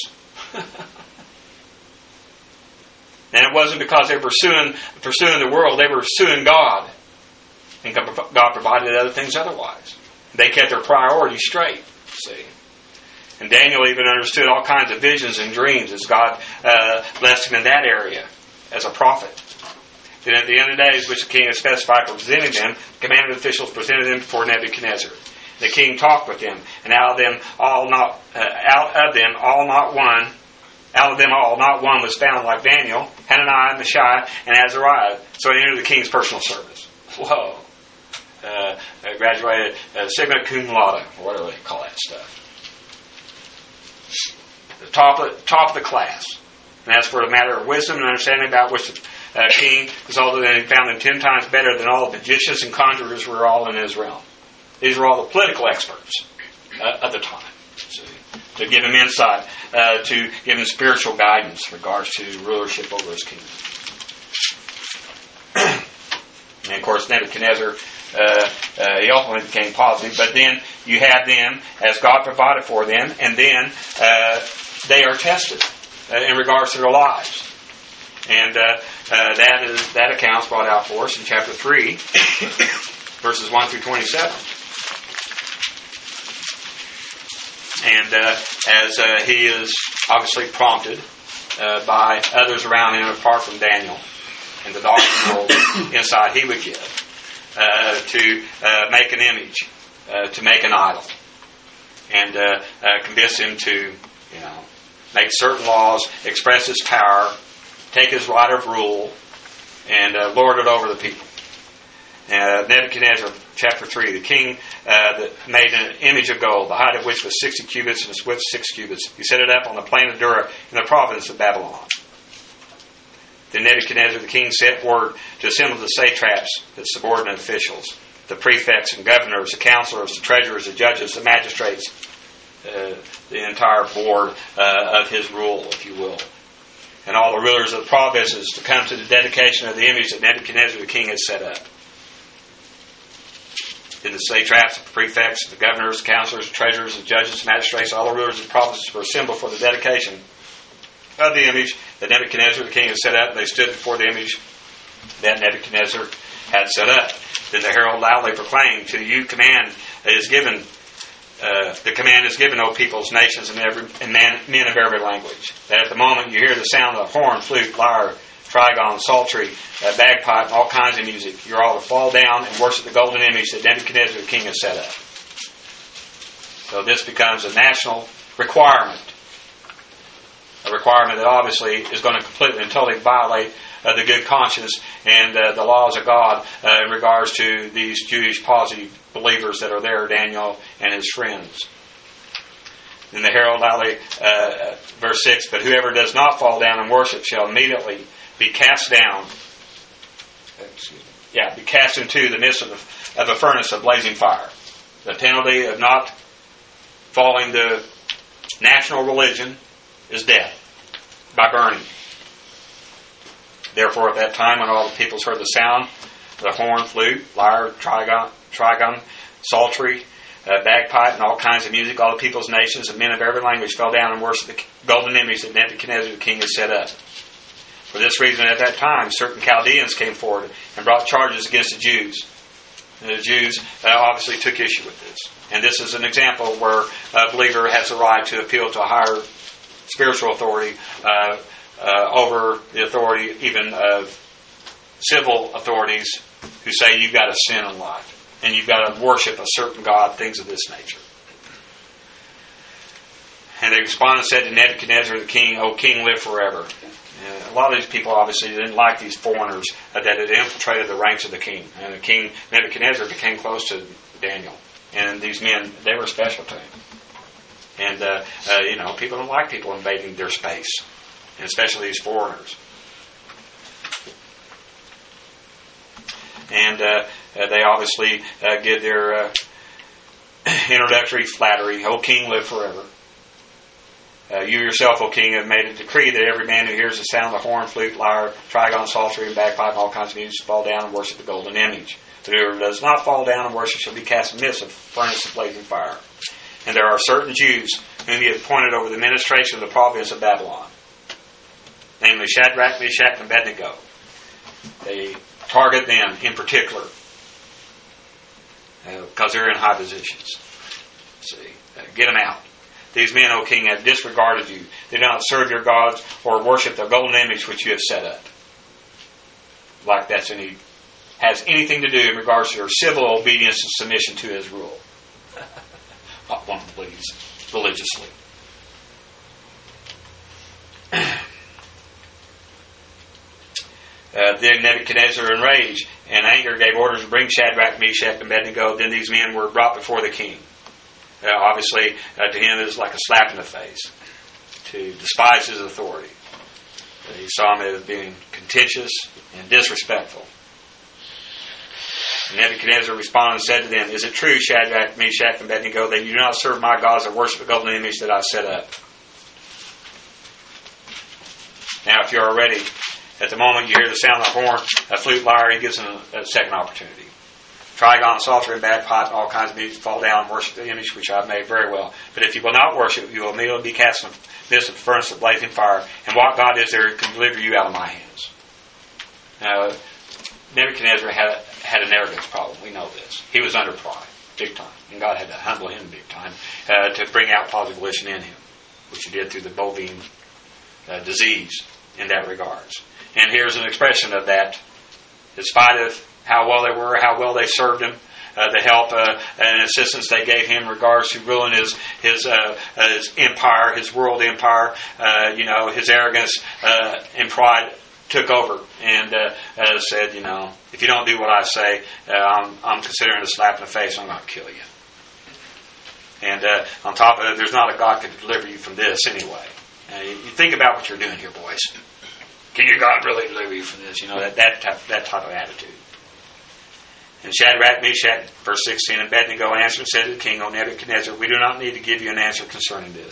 And it wasn't because they were pursuing, pursuing the world. They were pursuing God. And God provided other things otherwise. They kept their priorities straight. See, and Daniel even understood all kinds of visions and dreams as God uh, blessed him in that area as a prophet. Then at the end of the days, which the king had specified for presenting them, the commanding officials presented them before Nebuchadnezzar. The king talked with them, and out of them all not uh, out of them all not one, out of them all not one was found like Daniel, Hananiah, Mishael, and Azariah. So he entered the king's personal service. Whoa. Uh, graduated uh, sigma cum laude, or whatever they call that stuff. The top of, top of the class. And as for the matter of wisdom and understanding about which the uh, king resulted in, he found them ten times better than all the magicians and conjurers were all in his realm. These were all the political experts uh, of the time. See? to give him insight, uh, to give him spiritual guidance in regards to rulership over his kingdom. And of course, Nebuchadnezzar, uh, uh, he ultimately became positive, but then you have them as God provided for them, and then uh, they are tested uh, in regards to their lives. And uh, uh, that is that account's brought out for us in chapter three, verses one through twenty-seven. And uh, as uh, he is obviously prompted uh, by others around him, apart from Daniel, and the doctrinal insight he would give, uh, to uh, make an image, uh, to make an idol, and uh, uh, convince him to, you know, make certain laws, express his power, take his right of rule, and uh, lord it over the people. Uh, Nebuchadnezzar, chapter three, the king uh, that made an image of gold, the height of which was sixty cubits and its width six cubits. He set it up on the plain of Dura in the province of Babylon. Then Nebuchadnezzar the king sent word to assemble the satraps, the subordinate officials, the prefects and governors, the counselors, the treasurers, the judges, the magistrates, uh, the entire board uh, of his rule, if you will, and all the rulers of the provinces to come to the dedication of the image that Nebuchadnezzar the king had set up. Then the satraps, the prefects, the governors, the counselors, the treasurers, the judges, the magistrates, all the rulers of the provinces were assembled for the dedication of the image that Nebuchadnezzar the king had set up. They stood before the image that Nebuchadnezzar had set up. Then the herald loudly proclaimed, "To you command is given, uh, the command is given, O peoples, nations, and, every, and man, men of every language, that at the moment you hear the sound of horn, flute, lyre, trigon, psaltery, uh, bagpipe, and all kinds of music, you're all to fall down and worship the golden image that Nebuchadnezzar the king has set up." So this becomes a national requirement. A requirement that obviously is going to completely and totally violate uh, the good conscience and uh, the laws of God uh, in regards to these Jewish positive believers that are there, Daniel and his friends. In the herald loudly, uh, verse six, "But whoever does not fall down and worship shall immediately be cast down, excuse me, yeah, be cast into the midst of, the, of a furnace of blazing fire." The penalty of not following the national religion is death by burning. Therefore, at that time, when all the peoples heard the sound of the horn, flute, lyre, trigon, trigon psaltery, uh, bagpipe, and all kinds of music, all the peoples, nations, and men of every language fell down and worshipped the golden image that Nebuchadnezzar the king had set up. For this reason, at that time, certain Chaldeans came forward and brought charges against the Jews. And the Jews uh, obviously took issue with this. And this is an example where a believer has the right to appeal to a higher spiritual authority uh, uh, over the authority even of civil authorities who say you've got to sin in life and you've got to worship a certain God, things of this nature. And they responded and said to Nebuchadnezzar the king, "O king, live forever." And a lot of these people obviously didn't like these foreigners uh, that had infiltrated the ranks of the king. And the king Nebuchadnezzar became close to Daniel. And these men, they were special to him. And, uh, uh, you know, people don't like people invading their space, and especially these foreigners. And uh, uh, they obviously uh, give their uh, introductory flattery, "O king, live forever. Uh, you yourself, O king, have made a decree that every man who hears the sound of the horn, flute, lyre, trigon, psaltery, and bagpipe, and all kinds of music, fall down and worship the golden image. But whoever does not fall down and worship shall be cast in the midst of a furnace of blazing fire. And there are certain Jews whom he has appointed over the administration of the province of Babylon, namely Shadrach, Meshach, and Abednego." They target them in particular because uh, they're in high positions. See, uh, get them out. "These men, O king, have disregarded you. They do not serve your gods or worship the golden image which you have set up." Like that's any has anything to do in regards to your civil obedience and submission to his rule. Not one believes religiously. Uh, then Nebuchadnezzar, in rage and anger, gave orders to bring Shadrach, Meshach, and Abednego. Then these men were brought before the king. Uh, obviously, uh, to him it was like a slap in the face to despise his authority. Uh, he saw him as being contentious and disrespectful. And Nebuchadnezzar responded and said to them, "Is it true, Shadrach, Meshach, and Abednego, that you do not serve my gods or worship the golden image that I set up?" Now, if you're already, at the moment you hear the sound of the horn, a flute, lyre, he gives them a, a second opportunity. Trigon, psaltery, and bagpipe, and all kinds of music fall down and worship the image which I have made very well. But if you will not worship, you will immediately be cast in the midst of the furnace of blazing fire. And what God is there can deliver you out of my hands? Now, Nebuchadnezzar had, had an arrogance problem. We know this. He was under pride, big time. And God had to humble him big time uh, to bring out positive volition in him, which he did through the bovine uh, disease in that regards. And here's an expression of that. In spite of how well they were, how well they served him, uh, the help uh, and assistance they gave him in regards to ruling his his, uh, uh, his empire, his world empire, uh, you know, his arrogance uh, and pride took over and uh, uh, said, you know, if you don't do what I say, uh, I'm, I'm considering a slap in the face, I'm going to kill you. And uh, on top of it, there's not a God that can deliver you from this anyway. Uh, you, you think about what you're doing here, boys. Can your God really deliver you from this? You know, that, that, type, that type of attitude. And Shadrach, Meshach, verse sixteen, and Abednego answered and said to the king, O Nebuchadnezzar, we do not need to give you an answer concerning this.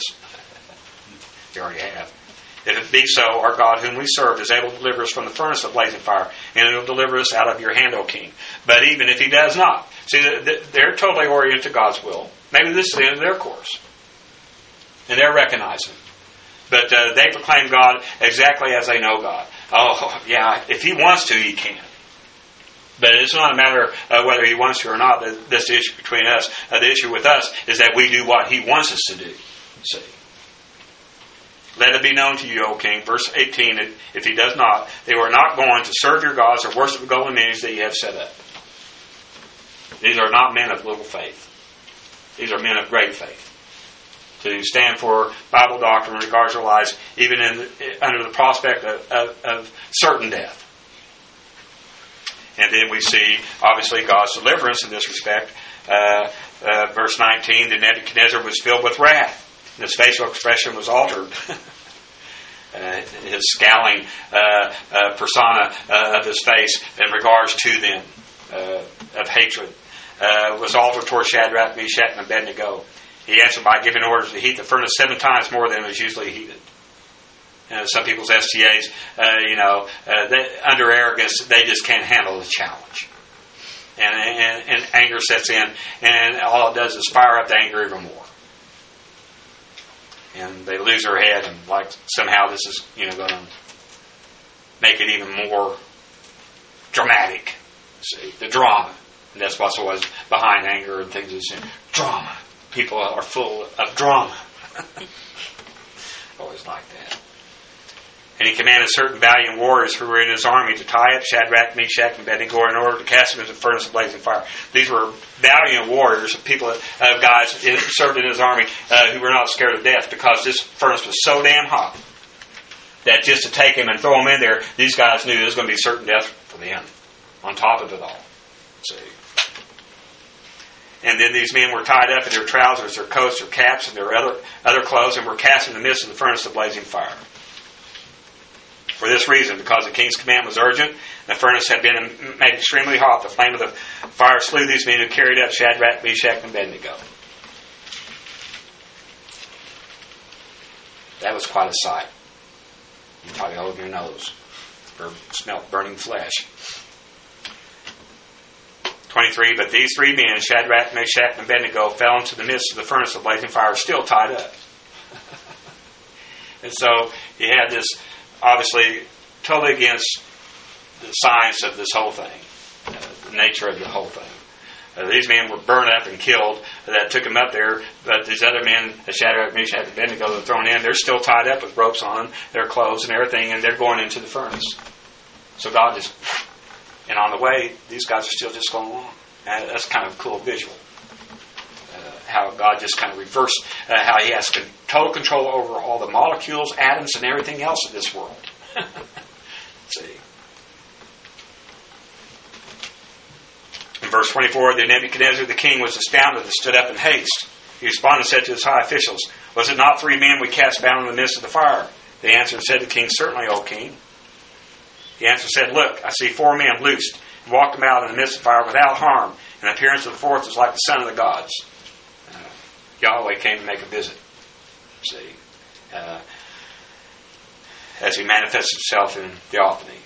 You already have. If it be so, our God, whom we serve, is able to deliver us from the furnace of blazing fire, and He will deliver us out of your hand, O king. But even if He does not, see, they're totally oriented to God's will. Maybe this is the end of their course. And they're recognizing. But uh, they proclaim God exactly as they know God. Oh, yeah, if He wants to, He can. But it's not a matter of whether He wants to or not. This issue between us, uh, the issue with us, is that we do what He wants us to do. See? Let it be known to you, O king, verse eighteen, if He does not, they are not going to serve your gods or worship the golden image that you have set up. These are not men of little faith. These are men of great faith. To stand for Bible doctrine in regards to their lives, even in, under the prospect of, of, of certain death. And then we see, obviously, God's deliverance in this respect. Uh, uh, verse nineteen, that Nebuchadnezzar was filled with wrath. And his facial expression was altered. uh, his scowling uh, uh, persona uh, of his face in regards to them, uh, of hatred, uh, was altered toward Shadrach, Meshach, and Abednego. He answered by giving orders to heat the furnace seven times more than it was usually heated. Uh, some people's S T As, uh, you know, uh, they, under arrogance, they just can't handle the challenge. And, and, and anger sets in, and all it does is fire up the anger even more. And they lose their head, and like somehow this is, you know, going to make it even more dramatic. See, the drama. And that's what's always behind anger and things. Is drama. People are full of drama. Always like that. And he commanded certain valiant warriors who were in his army to tie up Shadrach, Meshach, and Abednego in order to cast them into the furnace of blazing fire. These were valiant warriors, people, uh, guys who served in his army uh, who were not scared of death, because this furnace was so damn hot that just to take him and throw him in there, these guys knew there was going to be certain death for them on top of it all. See? And then these men were tied up in their trousers, their coats, their caps, and their other, other clothes, and were cast in the midst of the furnace of blazing fire. For this reason, because the king's command was urgent, the furnace had been made extremely hot, the flame of the fire slew these men who carried up Shadrach, Meshach, and Abednego. That was quite a sight. You probably hold your nose or smelt burning flesh. twenty-three, but these three men, Shadrach, Meshach, and Abednego, fell into the midst of the furnace of blazing fire, still tied up. And so you had this, obviously, totally against the science of this whole thing, uh, the nature of the whole thing. Uh, these men were burned up and killed. That took them up there. But these other men, Shadrach, Meshach, and Abednego, that are thrown in, they're still tied up with ropes on their clothes and everything, and they're going into the furnace. So God just... And on the way, these guys are still just going along. And that's kind of a cool visual. Uh, how God just kind of reversed, uh, how He has total control over all the molecules, atoms, and everything else of this world. See. In verse twenty-four, the Nebuchadnezzar the king was astounded and stood up in haste. He responded and said to his high officials, "Was it not three men we cast bound in the midst of the fire?" They answered and said to the king, "Certainly, O king." The answer said, "Look, I see four men loosed and walked them out in the midst of the fire without harm. And the appearance of the fourth was like the son of the gods. Uh, Yahweh came to make a visit. See, uh, as he manifests himself in theophany.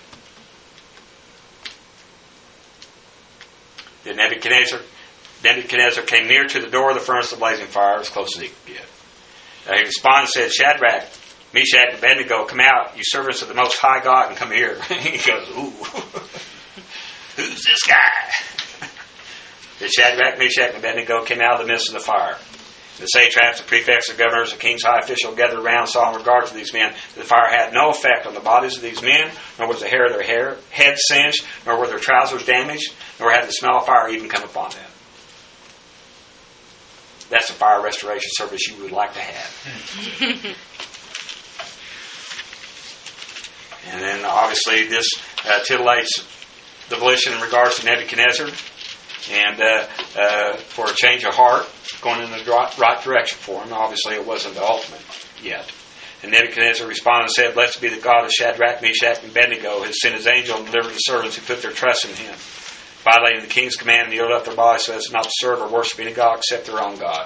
Then Nebuchadnezzar, Nebuchadnezzar came near to the door of the furnace of blazing fire, as close as he could get. Uh, he responded and said, Shadrach, Meshach, and Abednego, come out, you servants of the Most High God, and come here. He goes, ooh, who's this guy? Then Shadrach, Meshach, and Abednego came out of the midst of the fire. The satraps, the prefects, the governors, the king's high official gathered around, saw in regard to these men that the fire had no effect on the bodies of these men, nor was the hair of their hair, heads singed, nor were their trousers damaged, nor had the smell of fire even come upon them. That's a fire restoration service you would like to have. And then obviously this uh, titillates the volition in regards to Nebuchadnezzar, and uh, uh, for a change of heart, going in the right direction for him. Obviously it wasn't the ultimate yet. And Nebuchadnezzar responded and said, blessed be the God of Shadrach, Meshach, and Abednego, who has sent his angel and delivered the servants who put their trust in him, violating the king's command and yielded up their bodies so as not to serve or worship any God except their own God.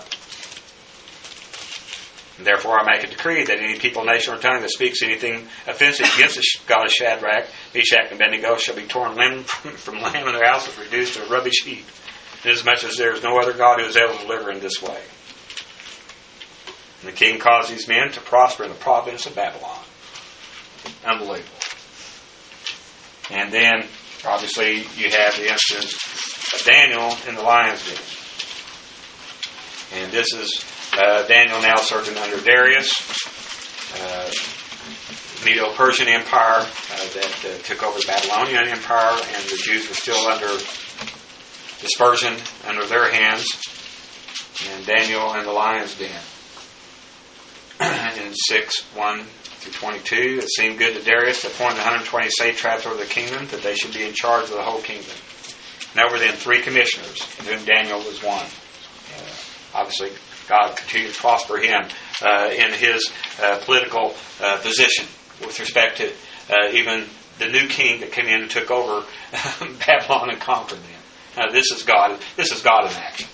And therefore I make a decree that any people, nation, or tongue that speaks anything offensive against the God of Shadrach, Meshach, and Abednego shall be torn limb from limb, and their house is reduced to a rubbish heap, inasmuch as there is no other God who is able to deliver in this way. And the king caused these men to prosper in the province of Babylon. Unbelievable. And then, obviously, you have the instance of Daniel in the lion's den. And this is uh, Daniel now serving under Darius, uh, Medo-Persian Empire uh, that uh, took over the Babylonian Empire, and the Jews were still under dispersion under their hands. And Daniel in the lion's den. In six one through twenty-two, it seemed good to Darius to appoint one hundred twenty satraps over the kingdom, that they should be in charge of the whole kingdom. And over them three commissioners, of whom Daniel was one. Uh, obviously, God continued to prosper him uh, in his uh, political uh, position with respect to uh, even the new king that came in and took over Babylon and conquered them. Now, this is God. This is God in action.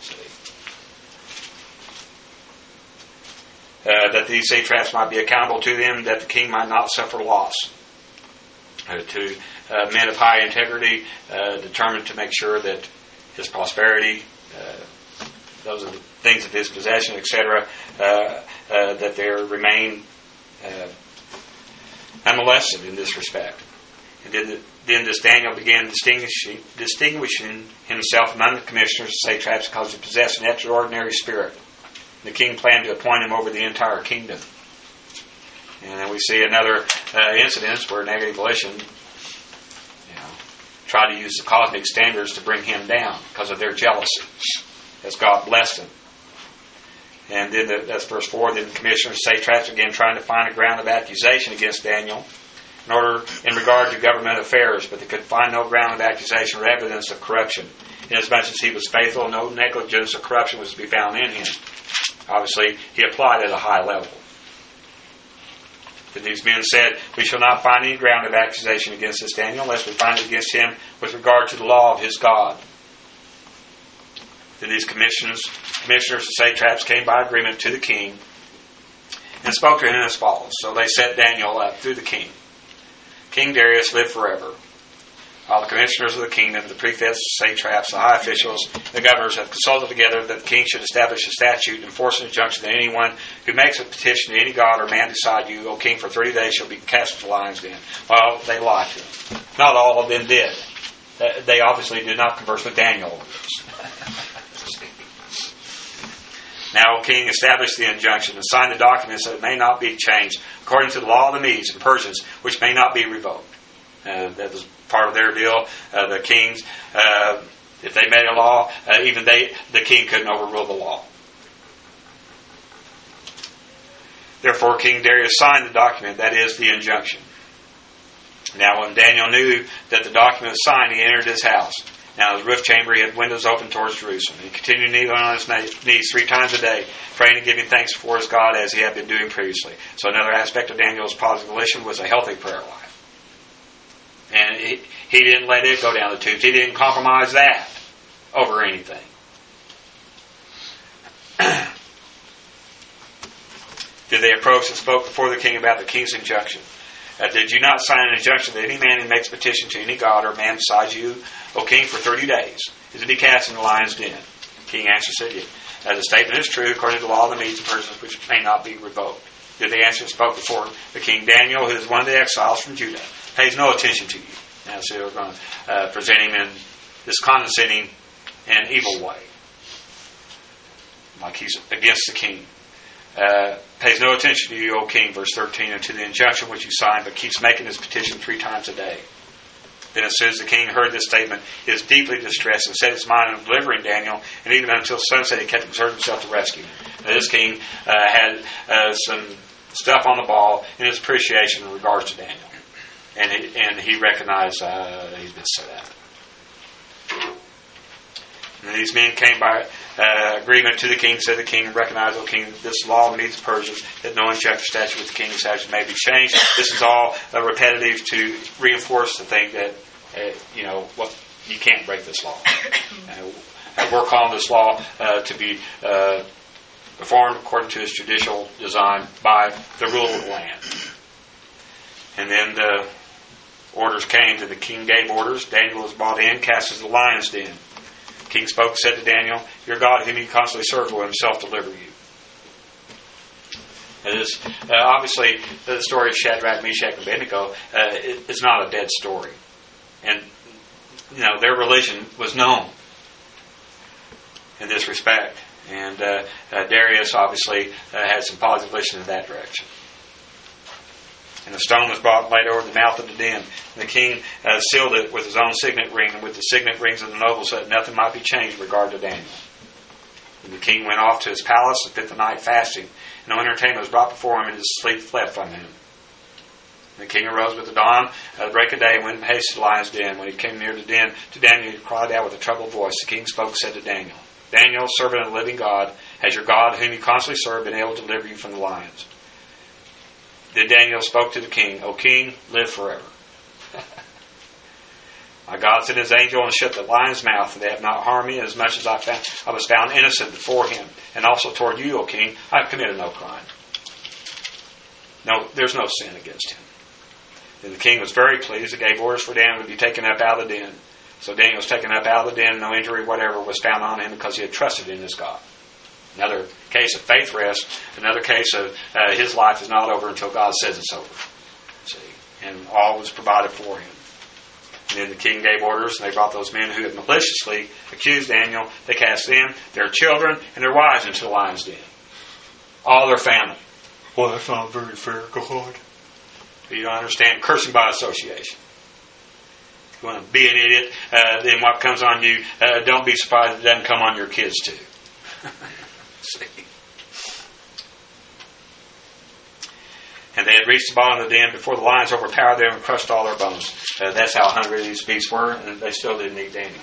Uh, that these satraps might be accountable to them, that the king might not suffer loss. Uh, to uh, men of high integrity, uh, determined to make sure that his prosperity, uh, those are the things of his possession, et cetera, uh, uh, that they remain uh, unmolested in this respect. And then, the, then this Daniel began distinguishing, distinguishing himself among the commissioners and satraps because he possessed an extraordinary spirit. The king planned to appoint him over the entire kingdom. And then we see another uh, incident where negative volition, you know, tried to use the cosmic standards to bring him down because of their jealousy, as God blessed him. And then the, that's verse four. Then the commissioners, satraps, again trying to find a ground of accusation against Daniel in order in regard to government affairs, but they could find no ground of accusation or evidence of corruption, inasmuch as he was faithful, no negligence or corruption was to be found in him. Obviously, he applied at a high level. Then these men said, we shall not find any ground of accusation against this Daniel, unless we find it against him with regard to the law of his God. Then these commissioners, commissioners and satraps came by agreement to the king and spoke to him as follows. So they set Daniel up through the king. King Darius lived forever. All the commissioners of the kingdom, the prefects, the satraps, the high officials, the governors have consulted together that the king should establish a statute and enforce an injunction that anyone who makes a petition to any god or man beside you, O king, for thirty days shall be cast into the lion's den. Well, they lied to him. Not all of them did. They obviously did not converse with Daniel over this. Now, O king, establish the injunction and sign the documents that it may not be changed according to the law of the Medes and Persians, which may not be revoked. Uh, that was part of their deal. Uh, the kings, uh, if they made a law, uh, even they, the king couldn't overrule the law. Therefore, King Darius signed the document, that is, the injunction. Now, when Daniel knew that the document was signed, he entered his house. Now, his roof chamber, he had windows open towards Jerusalem. He continued kneeling on his knees three times a day, praying and giving thanks before his God as he had been doing previously. So another aspect of Daniel's positive volition was a healthy prayer life. And he, he didn't let it go down the tubes. He didn't compromise that over anything. Did they approach and spoke before the king about the king's injunction? Uh, did you not sign an injunction that any man who makes petition to any god or man besides you, O king, for thirty days, is to be cast in the lion's den? The king answered, said, yes. Uh, the statement is true according to the law of the Medes and Persians, which may not be revoked. Did they answer and spoke before the king? Daniel, who is one of the exiles from Judah, pays no attention to you. Now, so we're going to uh, present him in this condescending and evil way, like he's against the king. Uh, pays no attention to you, O king, verse thirteen, and to the injunction which you signed, but keeps making his petition three times a day. Then as soon as the king heard this statement, he was deeply distressed and set his mind on delivering Daniel, and even until sunset he kept exerting himself to rescue him. Now, this king uh, had uh, some stuff on the ball in his appreciation in regards to Daniel. And he, and he recognized uh, he's been set out. And these men came by uh, agreement to the king, said the king, recognize, O king, this law of Medes and Persians, that no injunction statute with the king's statute may be changed. This is all uh, repetitive to reinforce the thing that, uh, you know, what you can't break this law. Uh, we're calling this law uh, to be uh, performed according to its judicial design by the rule of the land. And then the orders came, to the king gave orders. Daniel was brought in, cast into the lion's den. The king spoke, said to Daniel, your God, whom you constantly serve, will himself deliver you. It is, uh, obviously, the story of Shadrach, Meshach, and Abednego uh, it, it's not a dead story. And, you know, their religion was known in this respect. And uh, uh, Darius, obviously, uh, had some positive volition in that direction. And the stone was brought and laid over the mouth of the den. And the king uh, sealed it with his own signet ring and with the signet rings of the nobles, so that nothing might be changed in regard to Daniel. And the king went off to his palace and spent the night fasting. And no entertainment was brought before him, and his sleep fled from him. And the king arose with the dawn, at the break of day, and went in haste to the lion's den. When he came near the den to Daniel, he cried out with a troubled voice. The king spoke and said to Daniel, Daniel, servant of the living God, has your God, whom you constantly serve, been able to deliver you from the lions? Then Daniel spoke to the king, O king, live forever. My God sent his angel and shut the lion's mouth, and they have not harmed me, as much as I, found, I was found innocent before him. And also toward you, O king, I have committed no crime. No, there's no sin against him. Then the king was very pleased and gave orders for Daniel to be taken up out of the den. So Daniel was taken up out of the den, and no injury whatever was found on him, because he had trusted in his God. Another case of faith rest. Another case of uh, his life is not over until God says it's over. See, and all was provided for him. And then the king gave orders, and they brought those men who had maliciously accused Daniel. They cast them, their children, and their wives into the lion's den. All their family. Well, that's not very fair, God. You don't understand cursing by association. If you want to be an idiot, uh, then what comes on you, uh, don't be surprised it doesn't come on your kids too. See. And they had reached the bottom of the den before the lions overpowered them and crushed all their bones. Uh, that's how hungry these beasts were, and they still didn't eat Daniel.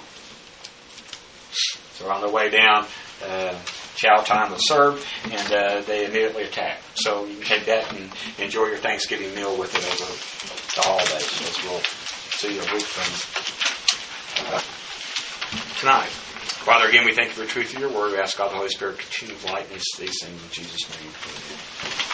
So on their way down, uh, chow time was served, and uh, they immediately attacked. So you can take that and enjoy your Thanksgiving meal with it over the holidays, as we'll see a week from uh, tonight. Father, again, we thank you for the truth of your word. We ask God the Holy Spirit to continue to enlighten us these things in Jesus' name.